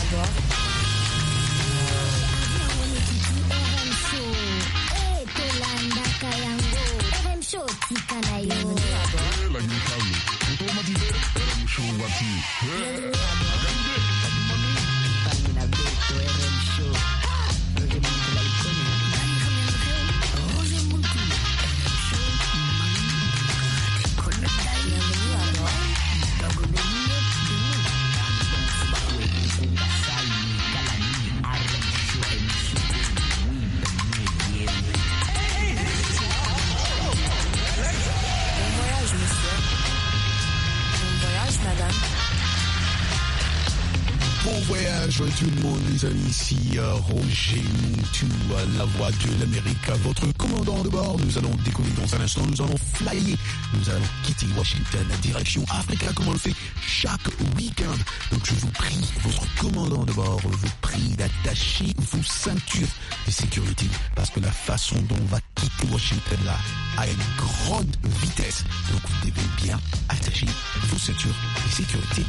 Tout le monde, les amis, ici Roger Montou, la voix de l'Amérique, votre commandant de bord. Nous allons décoller dans un instant, nous allons flyer, nous allons quitter Washington, direction Africa, comme on le fait chaque week-end. Donc je vous prie, votre commandant de bord, vous prie d'attacher vos ceintures de sécurité, parce que la façon dont on va quitter Washington là a une grande vitesse. Donc vous devez bien attacher vos ceintures de sécurité.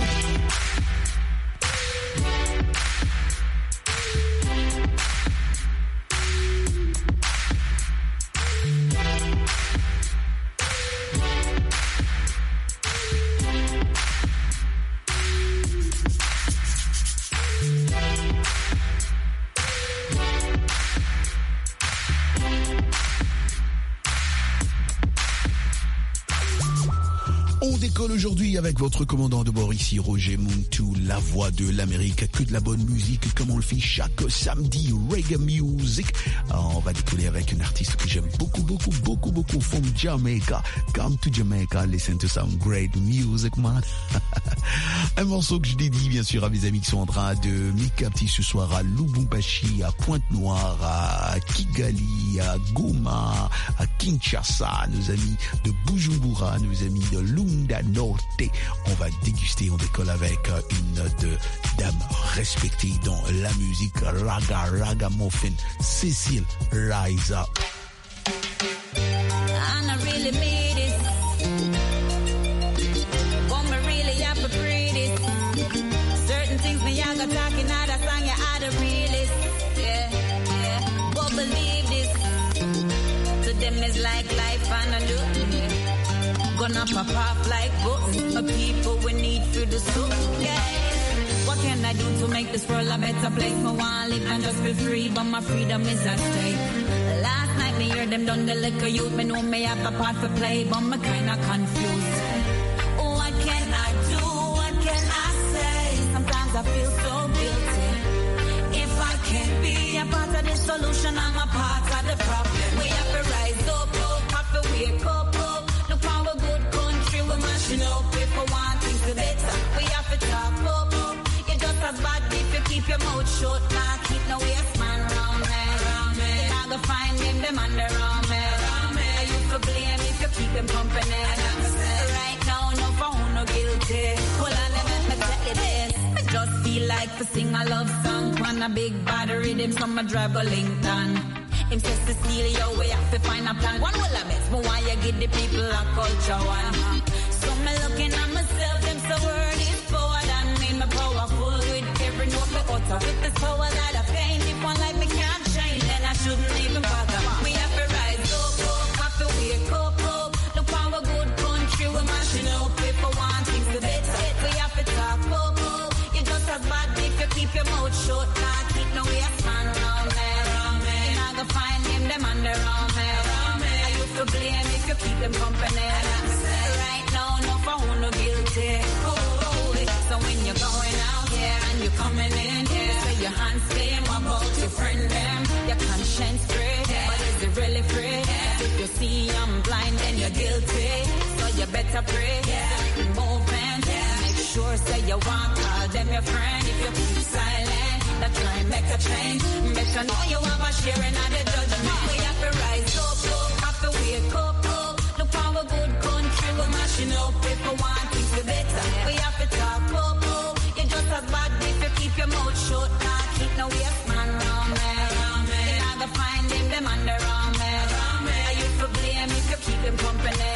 Aujourd'hui avec votre commandant de bord ici Roger Montou, la voix de l'Amérique, que de la bonne musique comme on le fait chaque samedi, reggae music. Alors, on va décoller avec une artiste que j'aime beaucoup from Jamaica. Come to Jamaica, listen to some great music, man. Un morceau que je dédie bien sûr à mes amis qui sont en train de m'écapter ce soir à Lubumbashi, à Pointe-Noire, à Kigali, à Goma, à Kinshasa, nos amis de Bujumbura, nos amis de Lunda Norte. On va déguster, on décolle avec une dame respectée dans la musique ragamuffin, Cécile Rise Up. And I really made it. But me really have to breathe it. Certain things me I got talking out of song, you are the realest. Yeah. But believe this. To them is like life and a look. Gonna pop off like buttons. A people we need for the soup. Yeah. What can I do to make this world a better place? Me want live and just feel free, but my freedom is at stake. Last night me hear them done the liquor youth. Me know me have a part to play, but me kinda confused. What can I do? What can I say? Sometimes I feel so guilty. If I can't be a part of the solution, I'm a part of the problem. We have to rise up, have to wake up. Look how a good country we're mashing up. If we want things to better, we have to talk up. You're just as bad if you keep your mouth shut. Nah, keep no waste man round me. You're not gonna find them under me. You could blame if you keep them company. Right now, no phone, no guilty. Hold on, let me tell you this. I just feel like to sing a love song on a big bad rhythm, so I drive a Lincoln. Him says to steal your way, have to find a plan. One will have it, but why you give the people a culture one? So me looking at myself, them so word is power than me. Me powerful with every note me utter. With this power that I paint, if one like me can't change, then I shouldn't even bother. We have to rise up, have to wake up. Look how a good country we're mashing up. If we want things to better, we have to talk up. You're just as bad if you keep your mouth shut. Nah, keep no waste man round me. Find them under me. I used to blame if you keep them company. Right now, no phone, no guilty. So when you're going out here and you're coming in here, so your hands clean, what about your friend them? Your conscience free, but is it really free? If you see I'm blind, then you're guilty. So you better pray, movement. Make sure say you want, call them your friend. If you keep silent, that try and make a change. Better know you have a share in the judgment. We have to rise up, have to wake up. Look how a good country we're mashing up. If we want things to better, we have to talk up. You're just as bad if you keep your mouth shut. Nah, keep no waste man round me. You're not gonna find them under me. I used to blame if you keep them company.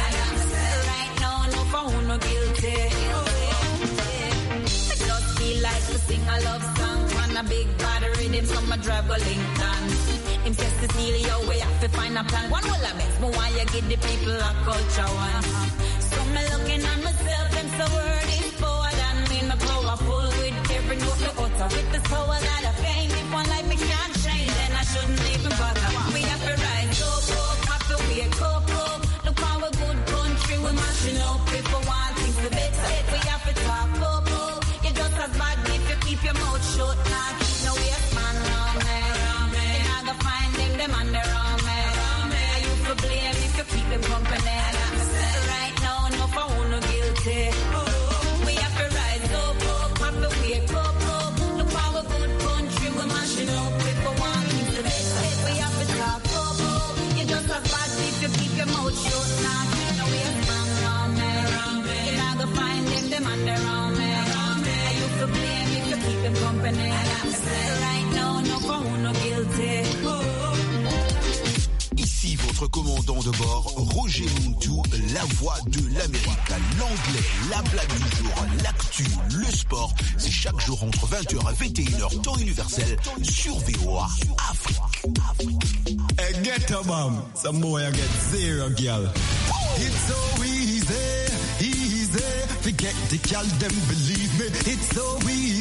Right now, no phone, no guilty. I just feel like to sing sing a love song on a big bad rhythm, some a drive go Lincoln. Him says to steal your way, have to find a plan. One will a best, but why you give the people a culture one? So me looking at myself, them so word is forward and me, my powerful with every note me utter. With this power that I fame, if one life me can't change, then I shouldn't even bother. We have to rise up, have to wake up. Look how a good country we're mashing up. If we want things to better, we have to talk up. You're just as bad if you keep your mouth shut. Nah, keep no waste man around me. You're not gonna find them on their own, man. You for blame if you keep them company. Right now, no for who no guilty. We have to rise up, have to wake up. Look how a good country we're mashing up. If we want things to better, we have to talk up. You're just as bad if you keep your mouth shut. Nah, keep no waste man around me. You're not gonna find them on their own, man. You for blame if you keep them company. Right now, no for who no guilty. Ici votre commandant de bord, Roger Muntu, la voix de l'Amérique. L'anglais, la blague du jour, l'actu, le sport, c'est chaque jour entre 20h et 21h, temps universel, sur VOA Afrique. Hey, get a bomb. Some boy I get zero, girl. It's so easy, forget the girl, them believe me. It's so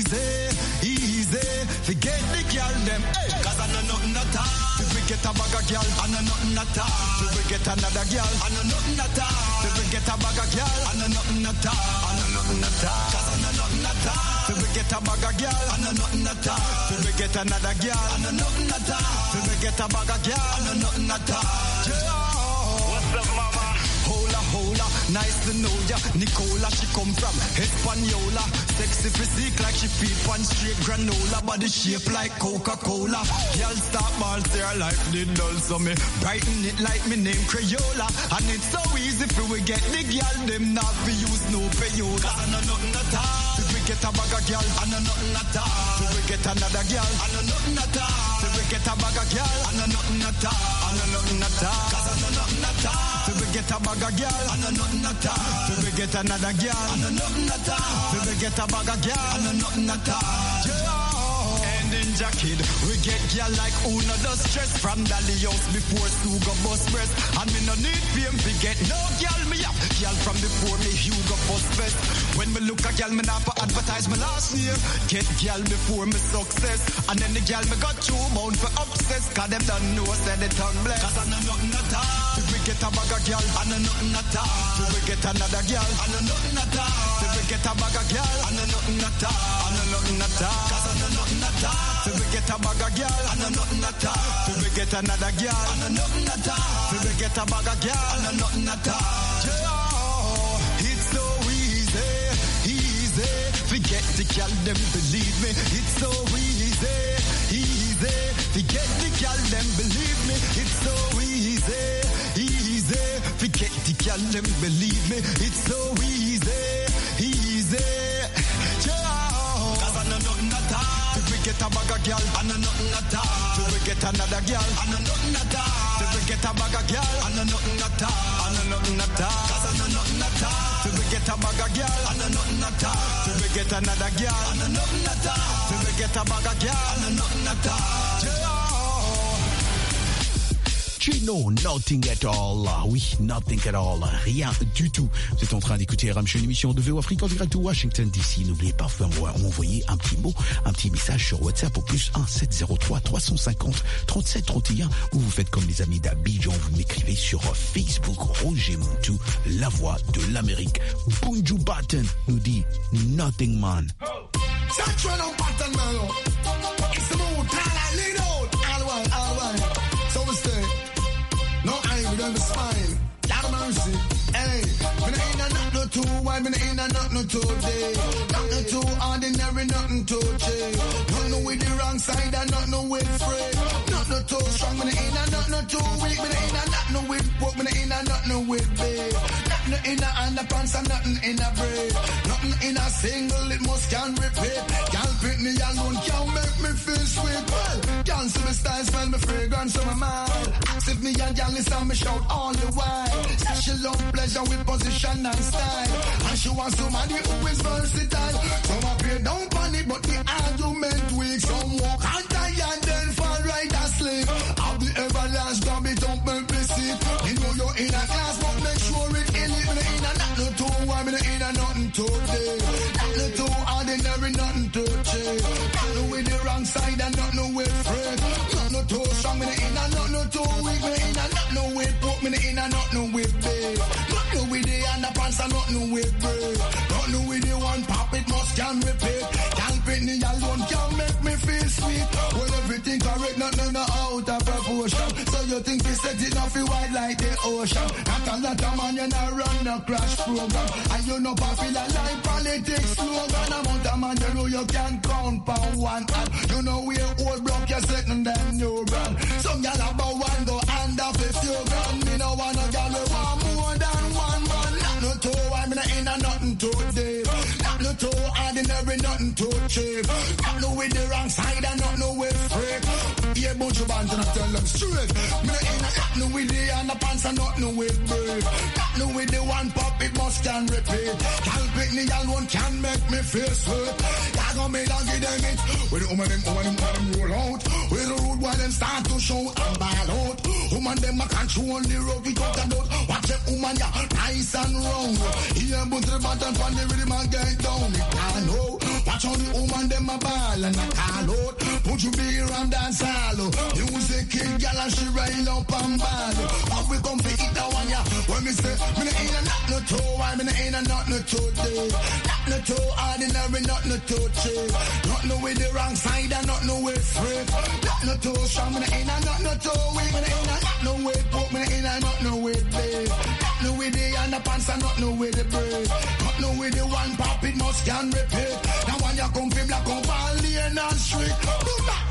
easy, forget the girl, them. Hey, cause I know nothing at all. If we get a bag of girl, I know nothing at all. If we get another girl, I know nothing at all. If we get a bag of girl, I know nothing at all. I know nothing at all. Cause I know nothing at all. If we get a bag of girl, I know nothing at all. If we get another girl, I know nothing at all. If we get a bag of girl, I know nothing at all. What's up, mama? Hola, nice to know ya. Nicola, she come from Hispaniola. Sexy physique like she feed pan straight granola. Body shape like Coca-Cola. Girl stop balls, their life did dull. So me brighten it like me name Crayola. And it's so easy for we get the girl. Them not be use no payola. Cause I know nothing at all. If we get a bag of girl, I know nothing at all. If we get another girl, I know nothing at all. If we get a bag of girl, I know nothing at all. I know nothing at all. Cause I know nothing at all. If we get a bag of girl, I know nothing at all. If we get another girl, I know nothing at all. If we get a bag of girl, I know nothing at all. Ninja kid, we get girl like who no does stress. From Dali house before Sugar bust breast. And me no need fame to get no girl me up. Girl from before me Hugo bust best. When me look a girl me not for advertise my last name. Get girl before me success. And then the girl me got two bound for obsess. Cause them don't know say the tongue bless. Cause I know nothing at all. If we get a bag of girl, I know nothing at all. If we get another girl, I know nothing at all. If we get a bag of girl, I know nothing at all. I know nothing at all. Cause I know nothing at all. If we get a bag of girl, I know nothing at all. If we get another girl, I know nothing at all. If we get a bag of girl, I know nothing at all. It's so easy, forget the girl, them believe me. It's so easy, forget the girl, them believe me. It's so easy, forget the girl, them believe me. It's so easy, cause I know nothing at all. If we get a bag of girl, I know nothing at all. If we get another girl, I know nothing at all. If we get a bag of girl, I know nothing at all. I know nothing at all. Cause I know nothing at all. If we get a bag of girl, I know nothing at all. If we get another girl, I know nothing at all. If we get a bag of girl, I know nothing at all. Non, nothing at all. Oui, nothing at all. Rien du tout. Vous êtes en train d'écouter RMC, une émission de VOA Afrique en direct de Washington DC. N'oubliez pas, vous pouvez m'envoyer un petit mot, un petit message sur WhatsApp au +1 703 350 37 31. Ou vous faites comme les amis d'Abidjan, vous m'écrivez sur Facebook. Roger Muntu, la voix de l'Amérique. Bunju Batten nous dit Nothing Man. No, I ain't with the spine. Lot of mercy. Hey, when I ain't nothing too wide, when I ain't nothing too day. Nothing too ordinary, nothing too cheap. Nothing with the wrong side and nothing with free. Nothing too strong, when I ain't nothing too weak. When I ain't nothing with pork, when I ain't nothing with big. Nothing in a underpants and nothing in a braid. Nothing in a single, it must can repeat. Y'all pick me alone, can't make me feel sweet. Well, can't see my style, smell me fragrance, so my mind. If me me and y'all listen me shout all the while. Say she love pleasure with position and style, and she wants somebody who is versatile. Some appear down on it, but the argument weak. Some walk and die and then fall right asleep. I'll be everlast, grab it up, make me sit. You know you're in a class, but make sure it in it. Me in a nothing too warm, me in a nothing too deep. Nothing too ordinary, nothing too cheap. Nothing with the wrong side and nothing with freak. Nothing too strong, me in a nothing too weak. Me in a nothing with poke, me in a nothing with big. Nothing with the underpants and nothing with break. Nothing with the one pop, it must can repeat. Can't fit me alone, can make me feel sweet. When everything correct, nothing out of proportion. So you think we set it off wide like the ocean. Not a lot of man, you not run the crash program. And you know popular like politics slogan. Amount of man, you know you can count on one hand. You know we old block, you're setting them new brand. Some y'all about one go hand off a few grand. Me no want a girl who want more than one man. Not too wide, me not in a nothing too deep. Not too ordinary, nothing too cheap. Not with the wrong side and not with freak. Yeah, bunch of bands and I tell them straight. Me not in a nothing with the underpants and nothing with break. Nothing with the one pop, it must can repeat. Can't pick me alone, can make me feel sweet. Y'all gon' me down, give them it. With the woman them roll out. With the road while them start to show and ball out. Woman them a control the road we talk about. Watch them woman ya nice and round. Here but the button from the rhythm and get down. It can't know. Watch how the woman them a ball and a call out. Put you be around dance all. Music kick gal and she rail up and ball. How we come to eat that one ya? When me say me no ain't a nothing too wide, me no ain't a nothing too deep. Nothing too ordinary, nothing too cheap. Nothing with the wrong side and nothing with freak. Nothing too strong, me no ain't a nothing too weak. Me no ain't a nothing with poke, me no ain't a nothing with big. Nothing with the underpants and nothing with the break. Nothing with the one pop, it must can repeat. Now when you come from black up all lane and street. Boom back.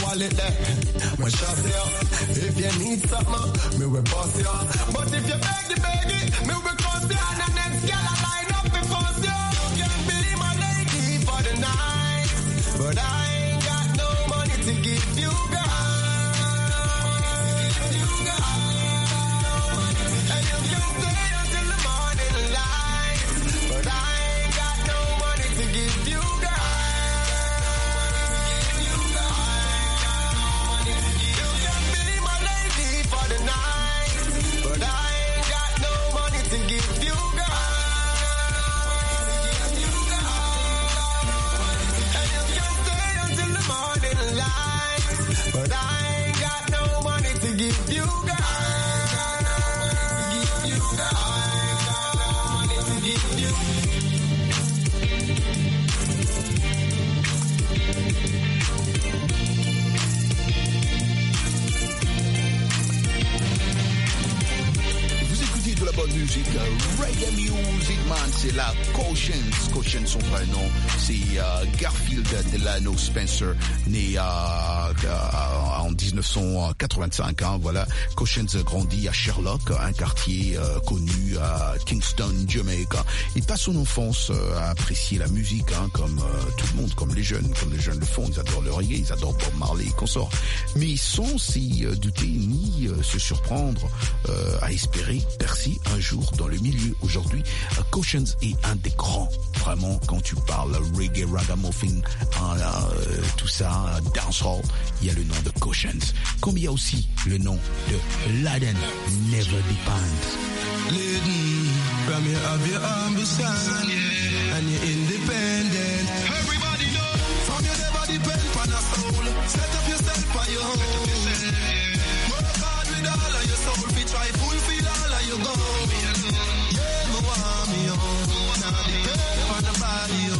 wallet there. My shop there. If you need something, me will boss ya. But if you beg it, me will cost ya. And the next girl I line up before you. You can be my lady for the night, but I ain't got no money to give you, girl. And you can stay until the morning light, but I ain't got no money to give you, girl. You can be my lady for the night, but I ain't got no money to give you, girl. And you can stay until the morning light, but I ain't got no money to give you, girl. Vous écoutez de la bonne musique, reggae music, man, c'est la Cautions. Cautions, son vrai nom, c'est Garfield Delano Spencer, né en 1985, hein, voilà. Cautions grandit à Sherlock, un quartier connu à Kingston, Jamaica. Il passe son enfance à apprécier la musique, hein, comme tout le monde, comme les jeunes le font. Ils adorent le reggae, ils adorent Bob Marley et consorts. Mais sans s'y douter ni se surprendre à espérer percer un jour dans le milieu. Aujourd'hui, Cautions est un des grands, vraiment, quand tu parles reggae, ragamuffin, tout ça, dancehall, il y a le nom de Cautions. Comme il y a aussi le nom de Laden Never Depends. Laden, from you have your ambition, and you're independent. Everybody know, from you never depend on a soul. Set up yourself on your own. Work hard with all of your soul, fi try fulfill all of your goals. Yeah, me want me own. Now depend on the body, oh.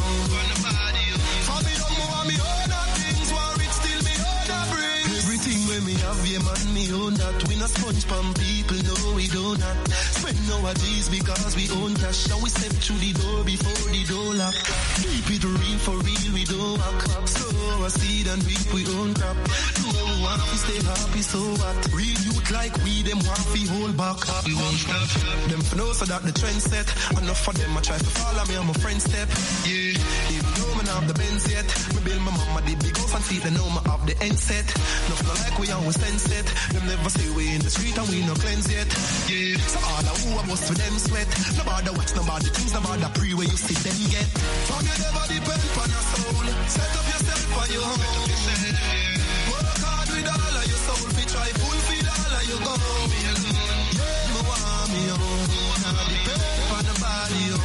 For me own, me want me own that things, war it still me own that brings. Everything when me have, yeah man, me own that. We not sponge from people, no we do not. Spend nowadays because we own cash. Shall we step through the door before the door lock? Keep it real for real, we don't walk. So I seed and reap we own crap. No want to stay happy, so what? Real youth like we, them want to hold back. We won't stop. Them for know so that the trend set. Enough for them, I try to follow me on my friend's step. Yeah, even though me not have the Benz yet. Me build my mama the big house and see they know me have the end set. Nothing like we always sense it. Them never say we in the street and we no cleanse yet. Yeah, so all the who I must for them sweat. Nobody watch, nobody things, nobody pre where you see them get. From you never depend on your soul. Set up yourself on your own. Work hard with all of your soul. Fi try fulfill all of your goals. Yeah, me want me own. Now depend on the body, oh.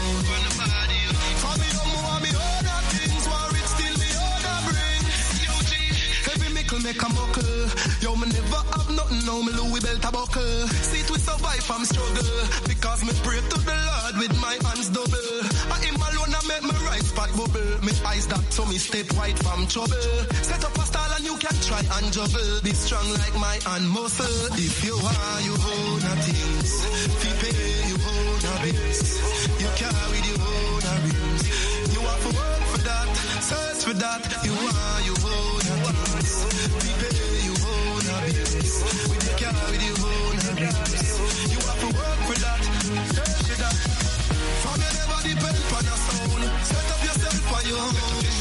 For me own, me want me own that things. War it still me own that brings. Every mickle make a muckle. Yo, me never have nothing, now me Louis belt a buckle. See it we survive from struggle, because me pray to the Lord with my hands double. I him alone I make my right spot bubble. Me eyes dark so me step white from trouble. Set up a style and you can try and juggle. Be strong like my hand muscle. If you are, you own a things. If you pay, you own a bills. You carry the own a bills. You have to work for that, search for that. You are, you own a things. If you pay, you own a bills. With you carry the own a bills. You have to work for that, search for that. From you never depend on your soul. Set up yourself on your own.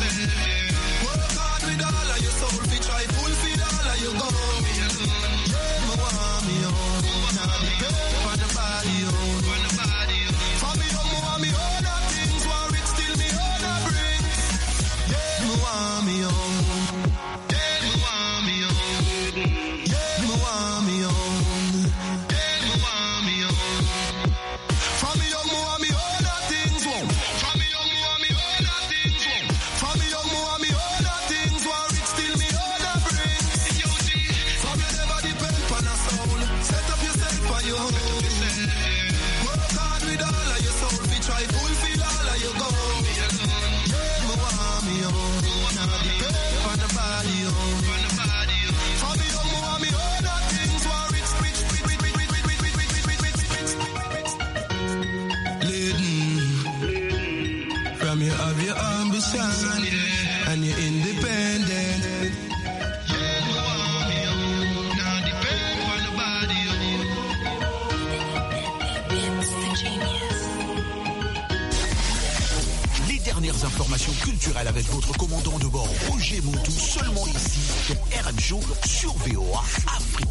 Work hard with all of your soul. Fi try fulfill all of your goals. Yeah, me want me own. Now depend on the body, oh. For me own, me want me own that things. War it still me own that brings. Yeah, me want me own. Yeah, me want me own. Yeah, me want me own. Yeah, me want me own. For me own, me want me own that things. For me own, me want me own that things. For me own, me want me own that things. War it still me own that brings. From you never depend on a soul. Set up yourself on your own. Work hard with all of your soul. Fi try fulfill all of your goals. Yeah, me want me own. Now depend on the body, oh. For me own, me want me own that things. War it Laden, from you have your ambition, and you're independent. Yeah, dernières informations culturelles avec votre commandant de bord Roger Montou, seulement ici sur RM Show sur VOA Afrique.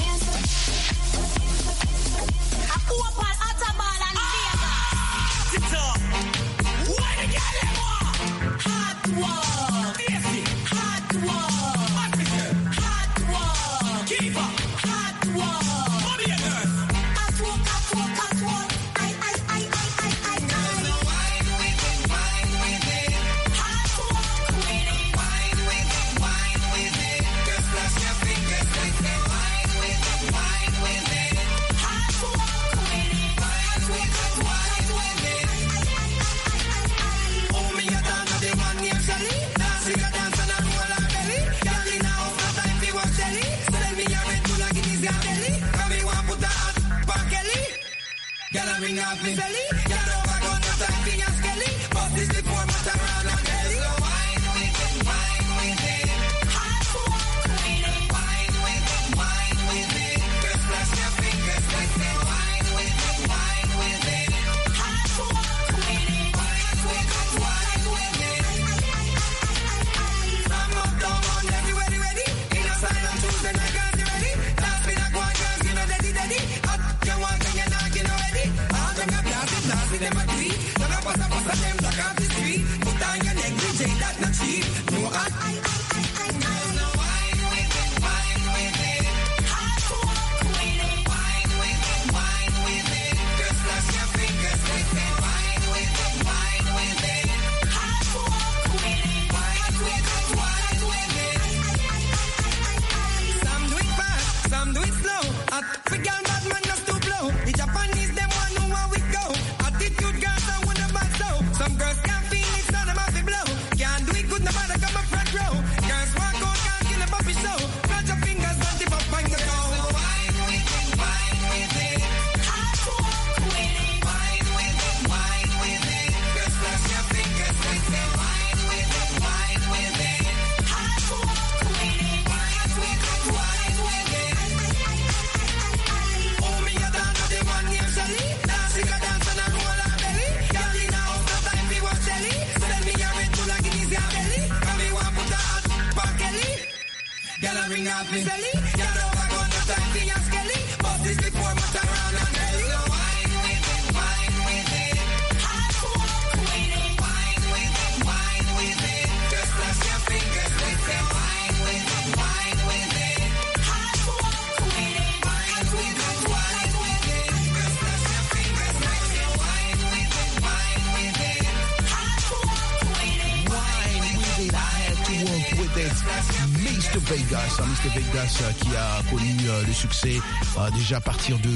Mr. Vegas qui a connu le succès déjà à partir de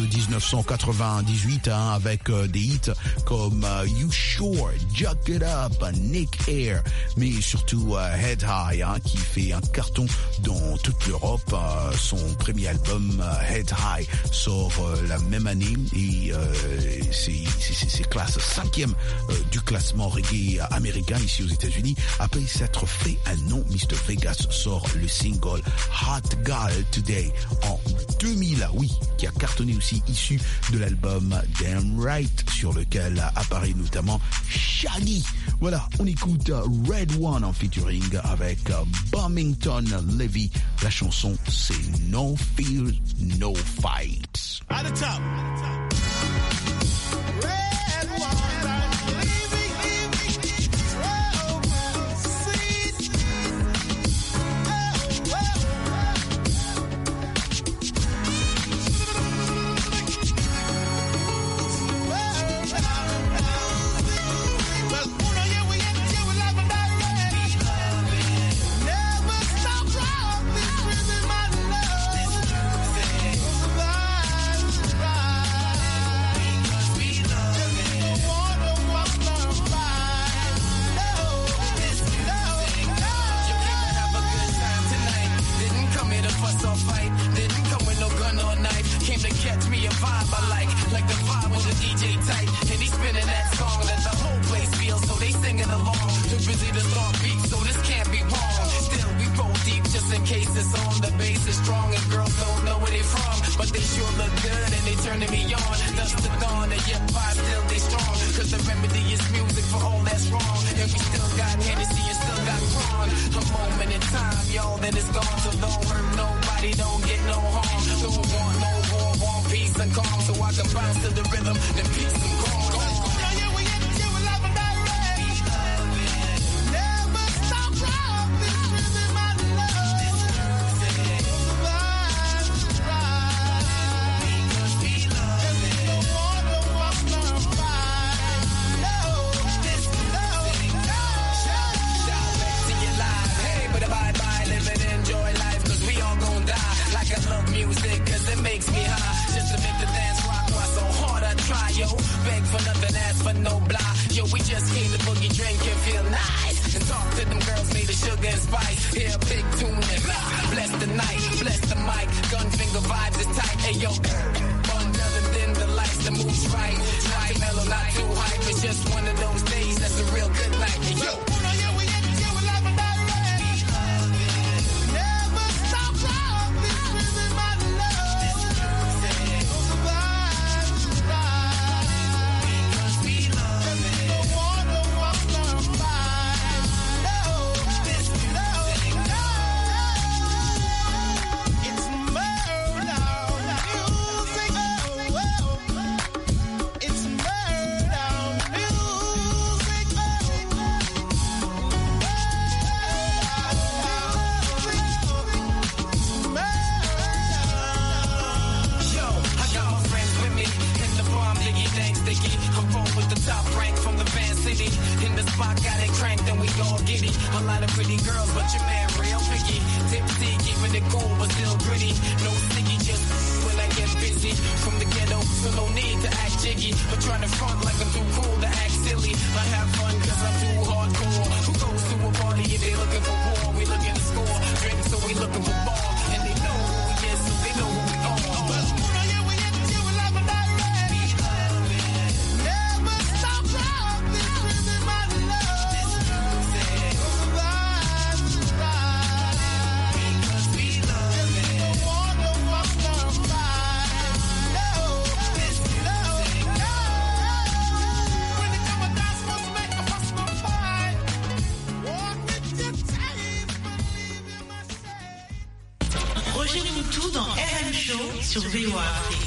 1998 avec des hits comme You Sure, Jack It Up, Nick Air, mais surtout Head High qui fait un carton dans toute l'Europe. Son premier album Head High sort la même année et c'est classe 5e du classement reggae américain ici aux États-Unis. Après s'être fait un nom, Mr. Vegas sort le single Hot Girl Today en 2000, oui, qui a cartonné aussi, issu de l'album Damn Right, sur lequel apparaît notamment Shaggy. Voilà, on écoute Red One en featuring avec Birmingham Levy. La chanson, c'est No Fear, No Fight. At the top. Busy to start beats, so this can't be wrong. Still, we roll deep just in case it's on the bass. base is strong and girls don't know where they from, but they sure look good and they turning me on. Thus the dawn and yet pie still they strong, cause the remedy is music for all that's wrong. And we still got Hennessy and still got Kron. A moment in time, y'all, then it's gone. So don't hurt nobody, don't get no harm. Don't want no war, want peace and calm. So I can bounce to the rhythm, then peace and calm. Makes me high, just to make the dance rock. Why so hard I try, yo? Beg for nothing, ask for no blah. Yo, we just came to boogie, drink and feel nice, and talk to them girls made of sugar and spice. Hear a big tune and bless the night, bless the mic. Gun finger vibes is tight. Hey yo, on nothing than the lights, the moves right. Not too mellow, not too hype. It's just one of those days that's a real good night. Hey yo. sur VOA Afrique.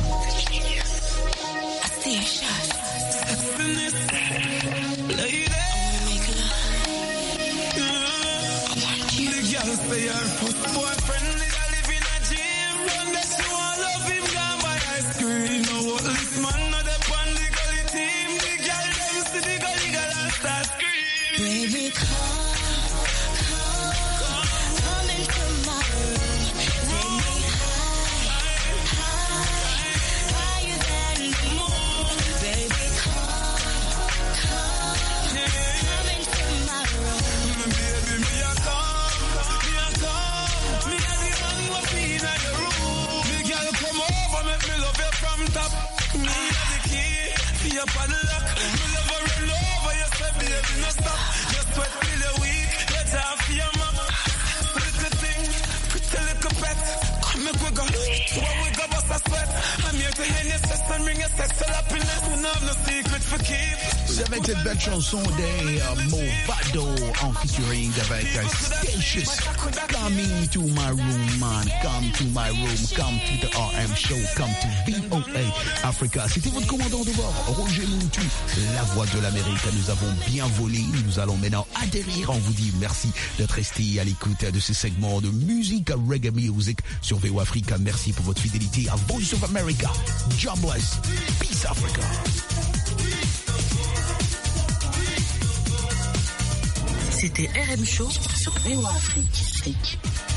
Avec cette belle chanson des Movado en featuring avec Statius. Coming to my room, man. Come to my room. Come to the RM show. Come to VOA Africa. C'était votre commandant de bord, Roger Muntu, la voix de l'Amérique. Nous avons bien volé. Nous allons maintenant atterrir. On vous dit merci d'être resté à l'écoute de ce segment de musique reggae music sur VOA Africa. Merci pour votre fidélité à Voice of America. God bless. Peace Africa. C'était RM Show sur VOA Afrique.